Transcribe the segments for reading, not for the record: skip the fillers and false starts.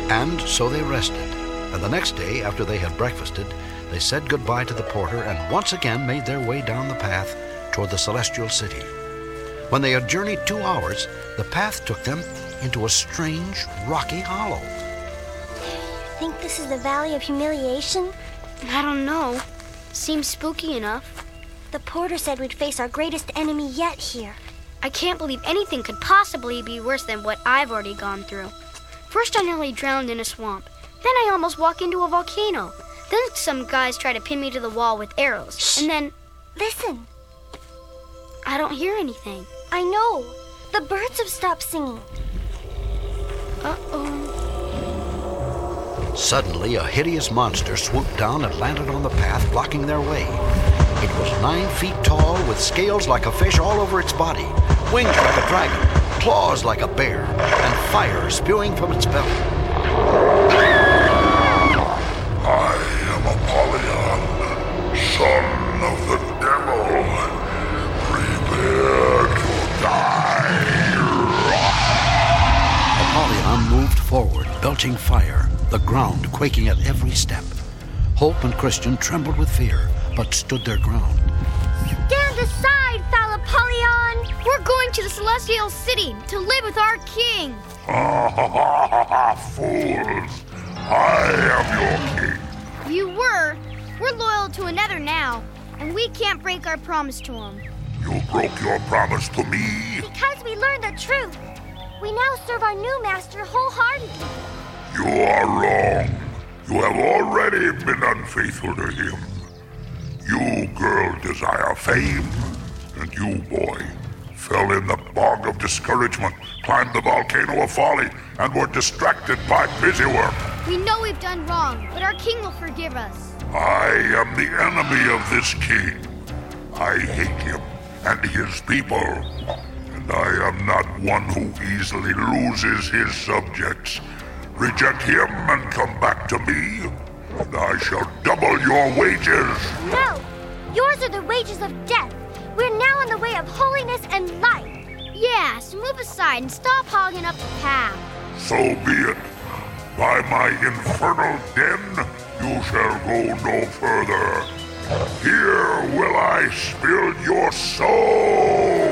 And so they rested, and the next day, after they had breakfasted, they said goodbye to the porter and once again made their way down the path toward the celestial city. When they had journeyed 2 hours, the path took them into a strange, rocky hollow. Think this is the Valley of Humiliation? I don't know. Seems spooky enough. The porter said we'd face our greatest enemy yet here. I can't believe anything could possibly be worse than what I've already gone through. First I nearly drowned in a swamp. Then I almost walked into a volcano. Then some guys tried to pin me to the wall with arrows. Shh. And then... Listen. I don't hear anything. I know. The birds have stopped singing. Uh-oh. Suddenly, a hideous monster swooped down and landed on the path, blocking their way. It was 9 feet tall, with scales like a fish all over its body, wings like a dragon, claws like a bear, and fire spewing from its belly. I am Apollyon, son of the devil. Prepare to die. Apollyon moved forward, belching fire, the ground quaking at every step. Hope and Christian trembled with fear, but stood their ground. Stand aside, foul Apollyon! We're going to the Celestial City to live with our king. Fools! I am your king. You were. We're loyal to another now, and we can't break our promise to him. You broke your promise to me. Because we learned the truth. We now serve our new master wholeheartedly. You are wrong. You have already been unfaithful to him. You, girl, desire fame, and you, boy, fell in the bog of discouragement, climbed the volcano of folly, and were distracted by busy work. We know we've done wrong, but our king will forgive us. I am the enemy of this king. I hate him and his people, and I am not one who easily loses his subjects. Reject him and come back to me, and I shall double your wages. No! Yours are the wages of death. We're now on the way of holiness and light. Yeah, so move aside and stop hogging up the path. So be it. By my infernal den, you shall go no further. Here will I spill your soul.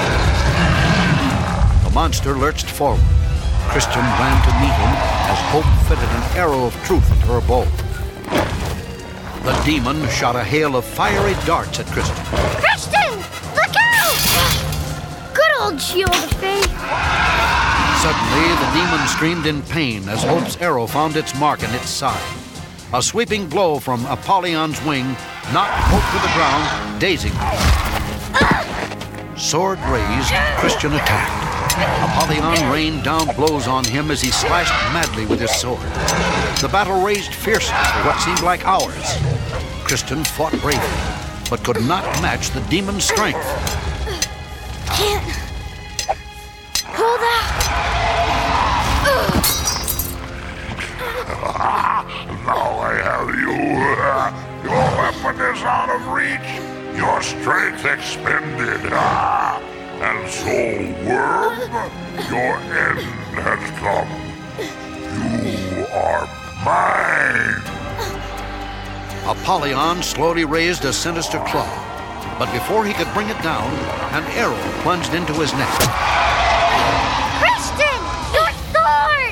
The monster lurched forward. Christian ran to meet him as Hope fitted an arrow of truth into her bow. The demon shot a hail of fiery darts at Christian. Christian! Look out! Good old shield of faith. Suddenly, the demon screamed in pain as Hope's arrow found its mark in its side. A sweeping blow from Apollyon's wing knocked Hope to the ground, dazing her. Sword raised, Christian attacked. Apollyon rained down blows on him as he slashed madly with his sword. The battle raged fiercely for what seemed like hours. Christian fought bravely, but could not match the demon's strength. Can't hold out. Now I have you. Your weapon is out of reach. Your strength expended. And so, worm, your end has come. You are mine. Apollyon slowly raised a sinister claw, but before he could bring it down, an arrow plunged into his neck. Christian! Your sword!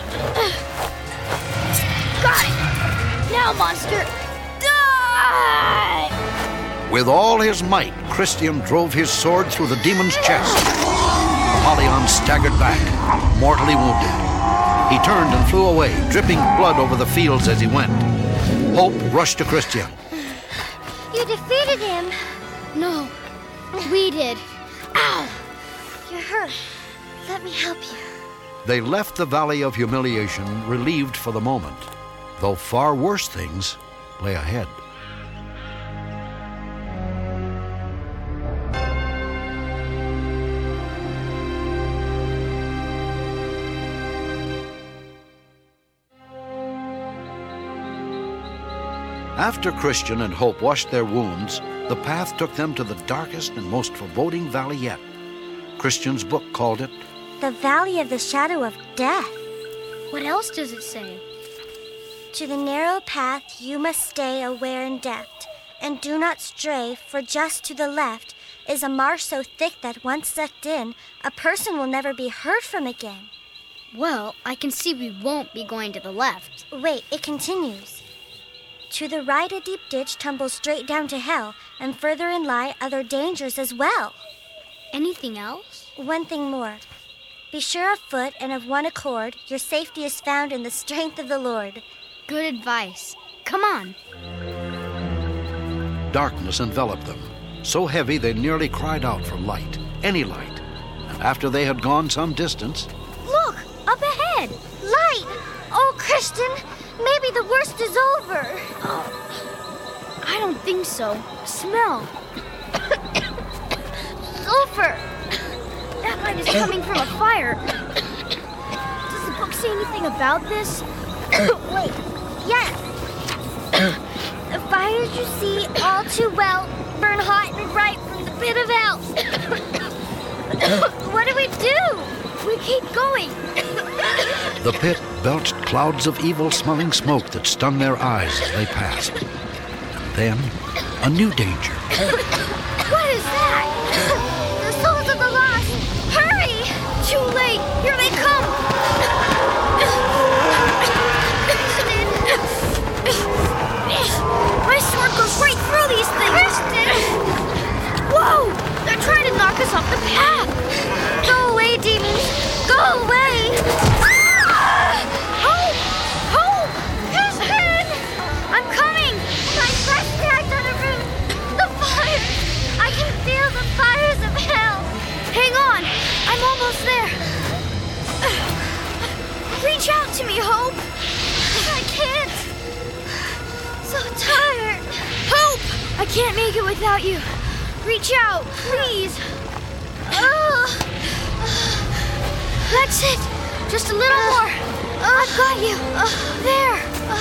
Got it! Now, monster, die! With all his might, Christian drove his sword through the demon's chest. Apollyon staggered back, mortally wounded. He turned and flew away, dripping blood over the fields as he went. Hope rushed to Christian. You defeated him. No, we did. Ow! You're hurt. Let me help you. They left the Valley of Humiliation relieved for the moment, though far worse things lay ahead. After Christian and Hope washed their wounds, the path took them to the darkest and most foreboding valley yet. Christian's book called it The Valley of the Shadow of Death. What else does it say? To the narrow path you must stay aware and deft, and do not stray, for just to the left is a marsh so thick that once sucked in, a person will never be heard from again. Well, I can see we won't be going to the left. Wait, it continues. To the right a deep ditch tumbles straight down to hell, and further in lie other dangers as well. Anything else? One thing more. Be sure of foot and of one accord, your safety is found in the strength of the Lord. Good advice. Come on. Darkness enveloped them, so heavy they nearly cried out for light, any light. And after they had gone some distance... Look, up ahead. Light! Oh, Christian, maybe the worst is over. I don't think so. Smell. Sulfur! That light is coming from a fire. Does the book say anything about this? Wait, yes. The fires you see all too well burn hot and bright from the pit of hell. What do we do? We keep going. The pit belched clouds of evil-smelling smoke that stung their eyes as they passed. And then, a new danger. What is that? The souls of the lost! Hurry! Too late. Here they come. My sword goes right through these things. Christian! Whoa! They're trying to knock us off the path. Go away, demons! Go away! Hope! Hope! Christian! I'm coming. My fresh tagged on a root! The fire! I can feel the fires of hell! Hang on. I'm almost there. Reach out to me, Hope. I can't! So tired! Hope! I can't make it without you. Reach out, please. That's it. Just a little more. I've got you. There.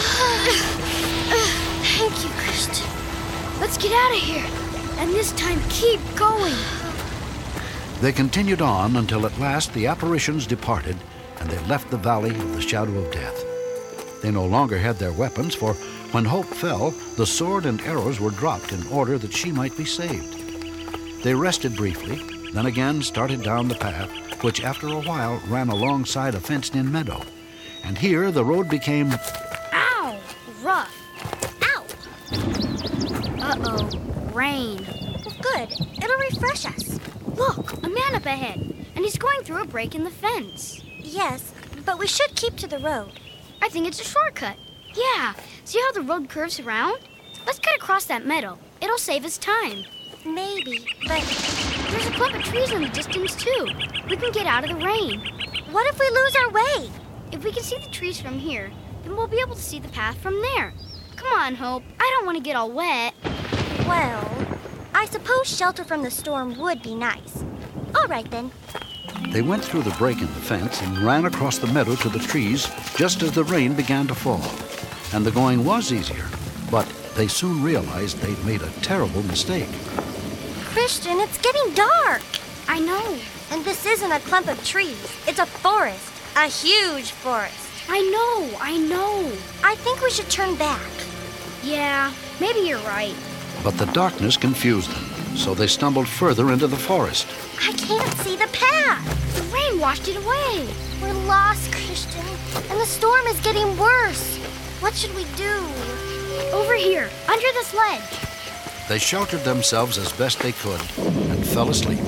Thank you, Christian. Let's get out of here. And this time, keep going. They continued on until at last the apparitions departed and they left the valley of the shadow of death. They no longer had their weapons, for when Hope fell, the sword and arrows were dropped in order that she might be saved. They rested briefly, then again started down the path, which after a while ran alongside a fenced-in meadow. And here the road became... Ow! Rough. Ow! Uh-oh. Rain. Good. It'll refresh us. Look, a man up ahead, and he's going through a break in the fence. Yes, but we should keep to the road. I think it's a shortcut. Yeah, see how the road curves around? Let's cut across that meadow. It'll save us time. Maybe, but There's a clump of trees in the distance, too. We can get out of the rain. what if we lose our way? If we can see the trees from here, then we'll be able to see the path from there. Come on, Hope. I don't want to get all wet. Well, I suppose shelter from the storm would be nice. All right, then. They went through the break in the fence and ran across the meadow to the trees just as the rain began to fall. And the going was easier, but they soon realized they'd made a terrible mistake. Christian, it's getting dark. I know. And this isn't a clump of trees. It's a forest. A huge forest. I know. I think we should turn back. Yeah, maybe you're right. But the darkness confused them, so they stumbled further into the forest. I can't see the path. The rain washed it away. We're lost, Christian. And the storm is getting worse. What should we do? Over here, under this ledge. They sheltered themselves as best they could and fell asleep.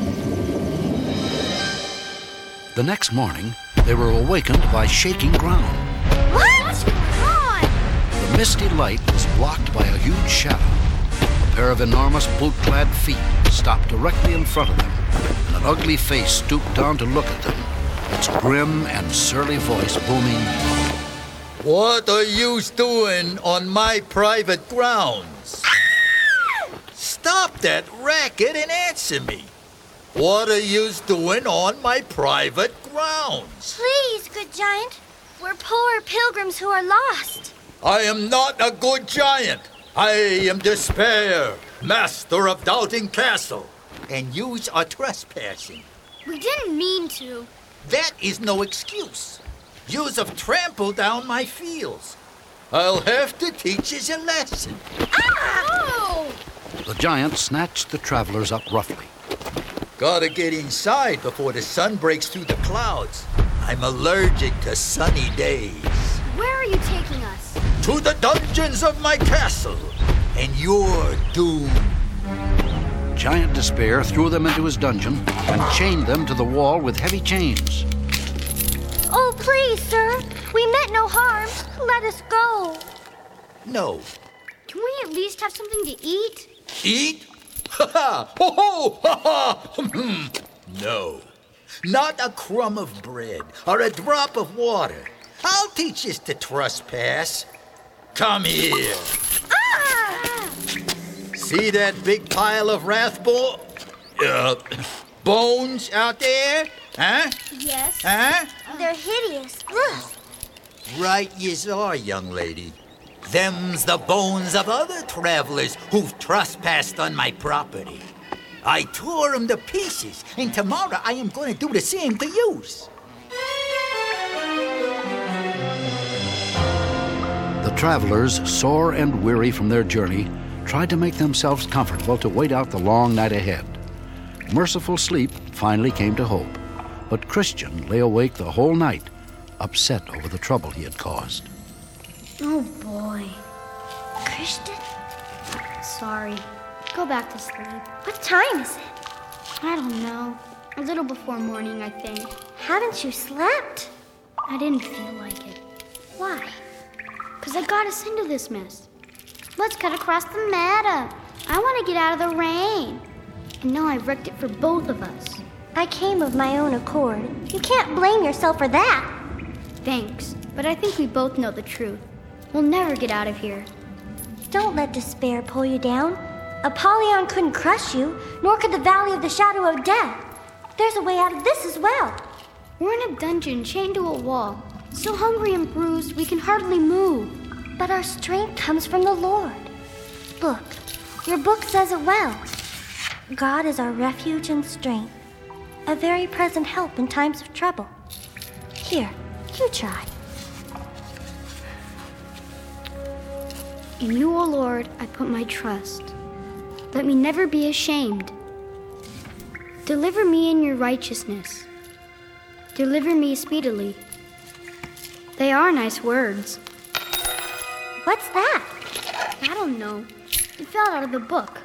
The next morning, they were awakened by shaking ground. What? On! The misty light was blocked by a huge shadow. A pair of enormous boot-clad feet stopped directly in front of them, and an ugly face stooped down to look at them, its grim and surly voice booming, What are you doing on my private grounds? Stop that racket and answer me. What are you doing on my private grounds? Please, good giant. We're poor pilgrims who are lost. I am not a good giant. I am Despair, master of Doubting Castle, and yous are trespassing. We didn't mean to. That is no excuse. Yous have trampled down my fields. I'll have to teach yous a lesson. Oh! The giant snatched the travelers up roughly. Gotta get inside before the sun breaks through the clouds. I'm allergic to sunny days. Where are you taking us? To the dungeons of my castle, and you're doomed. Giant Despair threw them into his dungeon and chained them to the wall with heavy chains. Oh, please, sir. We meant no harm. Let us go. No. Can we at least have something to eat? Eat? Ha ha! Ho ho! Ha ha! No. Not a crumb of bread or a drop of water. I'll teach you to trespass. Come here. Ah! See that big pile of bones out there? Huh? Yes. Huh? They're hideous. Ugh. Right yous are, young lady. Them's the bones of other travelers who've trespassed on my property. I tore 'em to pieces, and tomorrow I am going to do the same to yous. The travelers, sore and weary from their journey, tried to make themselves comfortable to wait out the long night ahead. Merciful sleep finally came to Hope, but Christian lay awake the whole night, upset over the trouble he had caused. Oh, boy. Christian, Sorry. Go back to sleep. what time is it? I don't know. A little before morning, I think. Haven't you slept? I didn't feel like it. Why? Because I got us into this mess. Let's cut across the meadow. I want to get out of the rain. And now I've wrecked it for both of us. I came of my own accord. You can't blame yourself for that. Thanks, but I think we both know the truth. We'll never get out of here. Don't let despair pull you down. Apollyon couldn't crush you, nor could the Valley of the Shadow of Death. There's a way out of this as well. We're in a dungeon chained to a wall. So hungry and bruised, we can hardly move. But our strength comes from the Lord. Look, your book says it well. God is our refuge and strength, a very present help in times of trouble. Here, you try. In you, O Lord, I put my trust. Let me never be ashamed. Deliver me in your righteousness. Deliver me speedily. They are nice words. What's that? I don't know. It fell out of the book.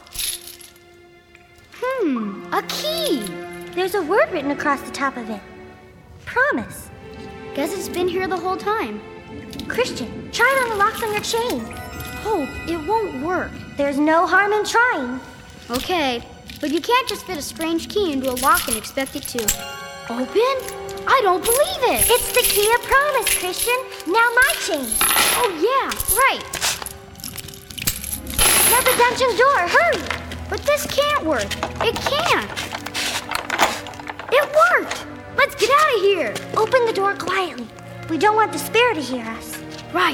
A key! There's a word written across the top of it. Promise. Guess it's been here the whole time. Christian, try it on the locks on your chain. Hope, it won't work. There's no harm in trying. Okay, but you can't just fit a strange key into a lock and expect it to open? I don't believe it! It's the key of promise, Christian. Now my chain. Oh yeah, right. Now the dungeon door, hurry! But this can't work. It can't. It worked! Let's get out of here! Open the door quietly. We don't want despair to hear us. Right.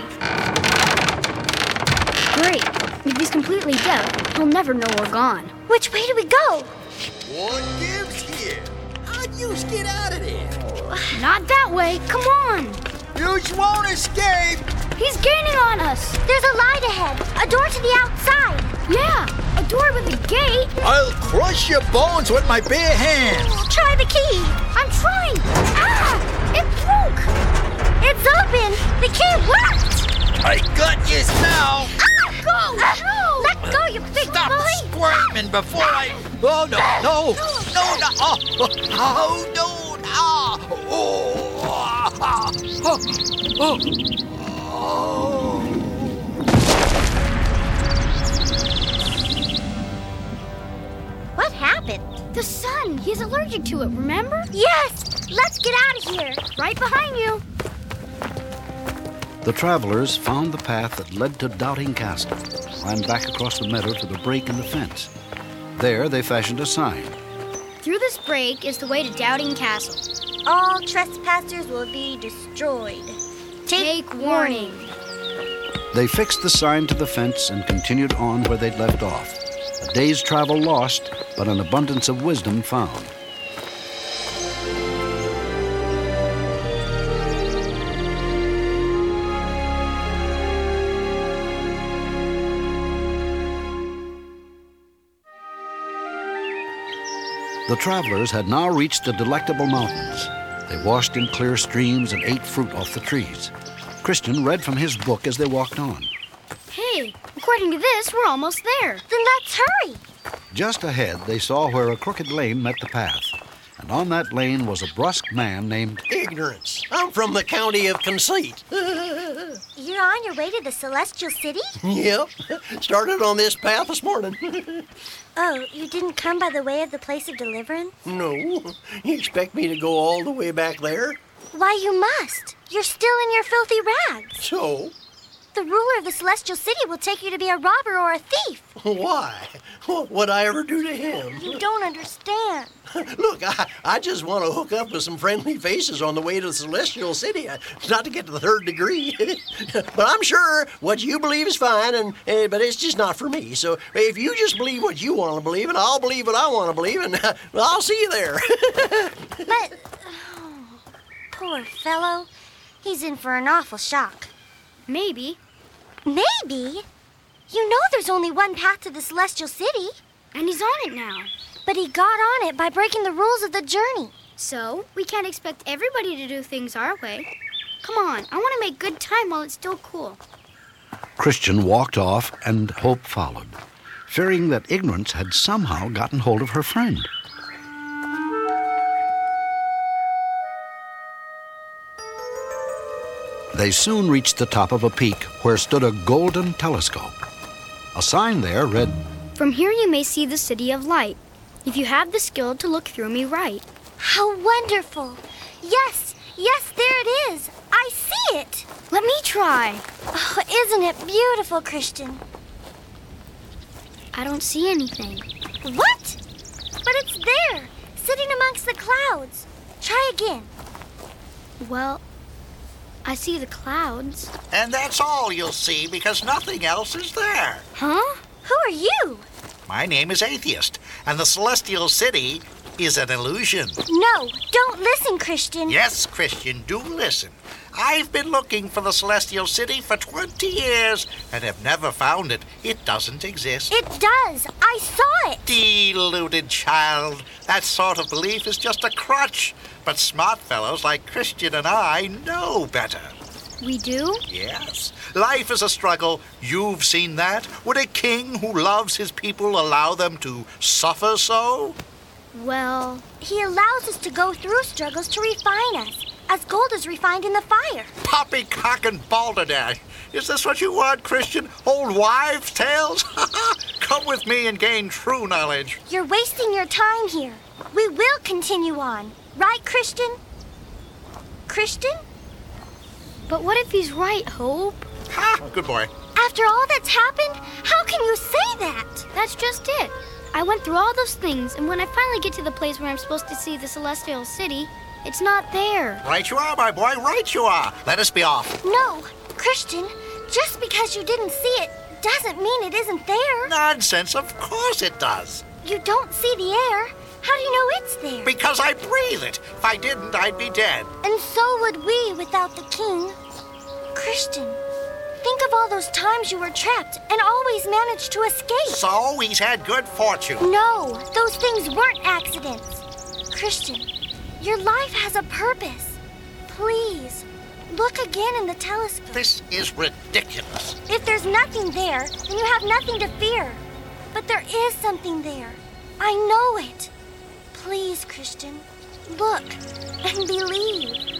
Great. If he's completely deaf, he'll never know we're gone. Which way do we go? What gives here? How'd yous get out of there? Not that way. Come on. Yous won't escape. He's gaining on us. There's a light ahead. A door to the outside. Yeah, a door with a gate. I'll crush your bones with my bare hands. Try the key. I'm trying. Ah! It broke. It's open. The key worked. I got yous now. Go! No! Let go, you big Stop bully. squirming before I... Oh, no, no, no, no. Oh, no, no. What happened? The sun. He's allergic to it, remember? Yes. Let's get out of here. Right behind you. The travelers found the path that led to Doubting Castle, climbed back across the meadow to the break in the fence. There they fashioned a sign. Through this break is the way to Doubting Castle. All trespassers will be destroyed. Take warning. They fixed the sign to the fence and continued on where they'd left off. A day's travel lost, but an abundance of wisdom found. The travelers had now reached the Delectable Mountains. They washed in clear streams and ate fruit off the trees. Christian read from his book as they walked on. Hey, according to this, we're almost there. Then let's hurry. Just ahead, they saw where a crooked lane met the path. And on that lane was a brusque man named Ignorance. I'm from the county of Conceit. You're on your way to the Celestial City? Yep. Started on this path this morning. Oh, you didn't come by the way of the place of deliverance? No. You expect me to go all the way back there? Why, you must. You're still in your filthy rags. So? The ruler of the Celestial City will take you to be a robber or a thief. Why? What would I ever do to him? You don't understand. Look, I just want to hook up with some friendly faces on the way to the Celestial City. Not to get to the third degree. But I'm sure what you believe is fine, but it's just not for me. So if you just believe what you want to believe, and I'll believe what I want to believe, and I'll see you there. But, poor fellow. He's in for an awful shock. Maybe. Maybe? You know there's only one path to the Celestial City. And he's on it now. But he got on it by breaking the rules of the journey. So, we can't expect everybody to do things our way. Come on, I want to make good time while it's still cool. Christian walked off, and Hope followed, fearing that Ignorance had somehow gotten hold of her friend. They soon reached the top of a peak where stood a golden telescope. A sign there read, From here you may see the City of Light, if you have the skill to look through me right. How wonderful! Yes, there it is. I see it. Let me try. Oh, isn't it beautiful, Christian? I don't see anything. What? But it's there, sitting amongst the clouds. Try again. Well, I see the clouds. And that's all you'll see because nothing else is there. Huh? Who are you? My name is Atheist, and the Celestial City is an illusion. No, don't listen, Christian. Yes, Christian, do listen. I've been looking for the Celestial City for 20 years and have never found it. It doesn't exist. It does. I saw it. Deluded child. That sort of belief is just a crutch. But smart fellows like Christian and I know better. We do? Yes. Life is a struggle. You've seen that. Would a king who loves his people allow them to suffer so? Well, He allows us to go through struggles to refine us, as gold is refined in the fire. Poppycock and balderdash. Is this what you want, Christian? Old wives' tales? Come with me and gain true knowledge. You're wasting your time here. We will continue on. Right, Christian? Christian? but what if he's right, Hope? Ha! Good boy. After all that's happened, how can you say that? That's just it. I went through all those things, and when I finally get to the place where I'm supposed to see the Celestial City, it's not there. Right you are, my boy. Right you are. Let us be off. No, Christian, just because you didn't see it doesn't mean it isn't there. Nonsense. Of course it does. You don't see the air. How do you know it's there? Because I breathe it. If I didn't, I'd be dead. And so would we without the king. Christian, think of all those times you were trapped and always managed to escape. So he's had good fortune. No, those things weren't accidents. Christian, your life has a purpose. Please, look again in the telescope. This is ridiculous. If there's nothing there, then you have nothing to fear. But there is something there. I know it. Please, Christian, look and believe.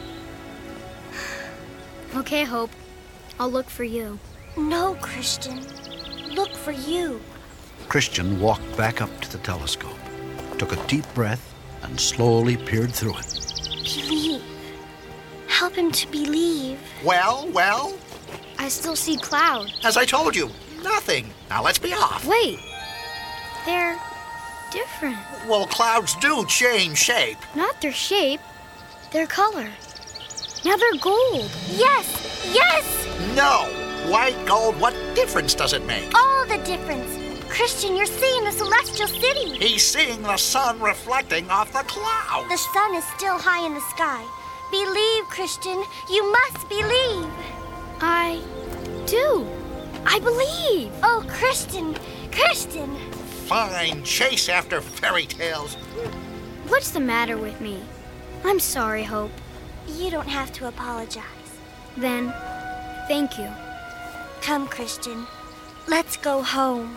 Okay, Hope. I'll look for you. No, Christian. Look for you. Christian walked back up to the telescope, took a deep breath, and slowly peered through it. Believe. Help him to believe. Well, I still see clouds. as I told you, nothing. Now let's be off. Wait. They're different. Well, clouds do change shape. Not their shape, their color. Now they're gold. Yes, yes! No. White, gold, what difference does it make? All the difference. Christian, you're seeing the Celestial City. He's seeing the sun reflecting off the clouds. The sun is still high in the sky. Believe, Christian. You must believe. I do. I believe. Oh, Christian, Christian. Fine chase after fairy tales. What's the matter with me? I'm sorry, Hope. You don't have to apologize. Then, thank you. Come, Christian. Let's go home.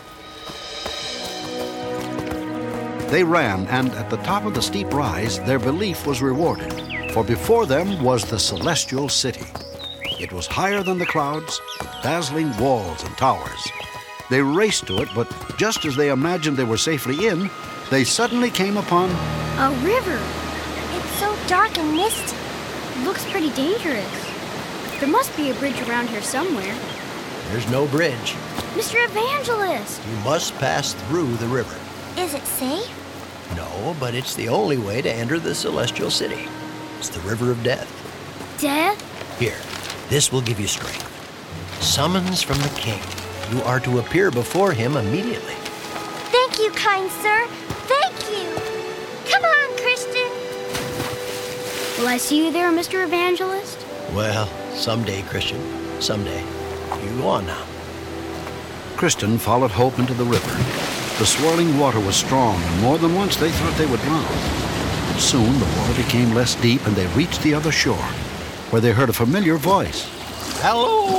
They ran, and at the top of the steep rise, their belief was rewarded, for before them was the Celestial City. It was higher than the clouds, dazzling walls and towers. They raced to it, but just as they imagined they were safely in, they suddenly came upon A river. It's so dark and misty. Looks pretty dangerous. There must be a bridge around here somewhere. There's no bridge. Mr. Evangelist! You must pass through the river. Is it safe? No, but it's the only way to enter the Celestial City. It's the River of Death. Death? Here, this will give you strength. Summons from the king. You are to appear before him immediately. Thank you, kind sir. Thank you. Come on, Christian. Will I see you there, Mr. Evangelist? Well, someday, Christian. Someday. You go on now. Christian followed Hope into the river. The swirling water was strong, and more than once they thought they would drown. Soon the water became less deep, and they reached the other shore, where they heard a familiar voice. Hello!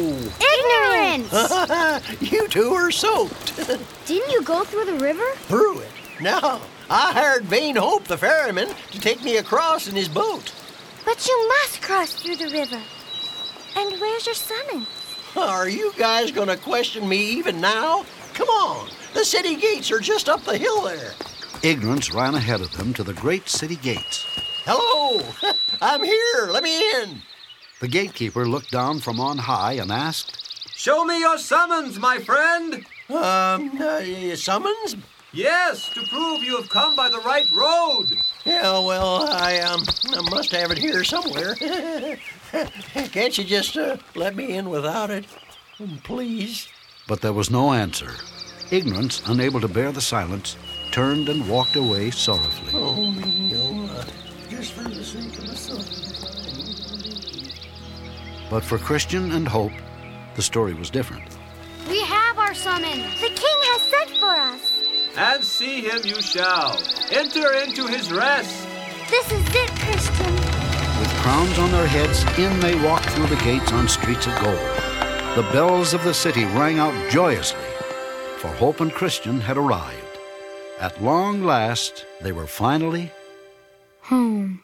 Ignorance! You two are soaked. Didn't you go through the river? Through it? No. I hired Vain Hope, the ferryman, to take me across in his boat. But you must cross through the river. And where's your summons? Are you guys going to question me even now? Come on. The city gates are just up the hill there. Ignorance ran ahead of them to the great city gates. Hello. I'm here. Let me in. The gatekeeper looked down from on high and asked, Show me your summons, my friend. Summons? Yes, to prove you have come by the right road. Yeah, well, I must have it here somewhere. Can't you just let me in without it? Please? But there was no answer. Ignorance, unable to bear the silence, turned and walked away sorrowfully. Oh, me, just for the sake of the sun. But for Christian and Hope, the story was different. We have our summons. The king has sent for us. And see him you shall. Enter into his rest. This is it, Christian. With crowns on their heads, in they walked through the gates on streets of gold. The bells of the city rang out joyously, for Hope and Christian had arrived. At long last, they were finally Home.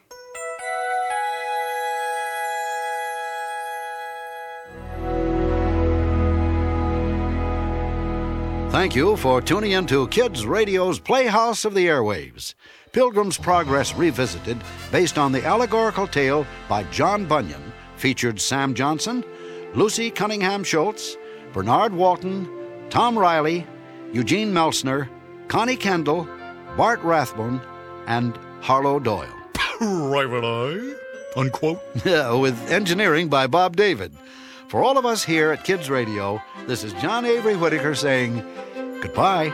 Thank you for tuning in to Kids Radio's Playhouse of the Airwaves, Pilgrim's Progress Revisited, based on the allegorical tale by John Bunyan, featured Sam Johnson, Lucy Cunningham Schultz, Bernard Walton, Tom Riley, Eugene Meltzner, Connie Kendall, Bart Rathbone, and Harlow Doyle. Private Eye, unquote. With engineering by Bob David. For all of us here at Kids Radio, this is John Avery Whitaker saying goodbye.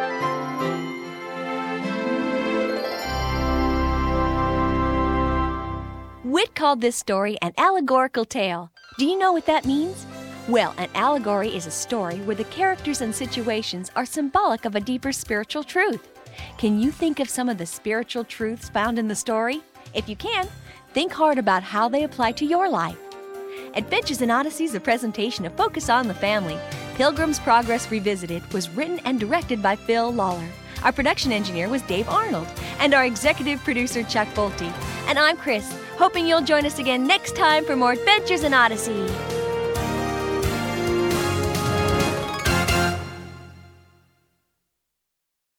Whit called this story an allegorical tale. Do you know what that means? Well, an allegory is a story where the characters and situations are symbolic of a deeper spiritual truth. Can you think of some of the spiritual truths found in the story? If you can, think hard about how they apply to your life. Adventures in Odyssey is a presentation of Focus on the Family. Pilgrim's Progress Revisited was written and directed by Phil Lawler. Our production engineer was Dave Arnold, and our executive producer, Chuck Bolte. And I'm Chris, hoping you'll join us again next time for more Adventures in Odyssey.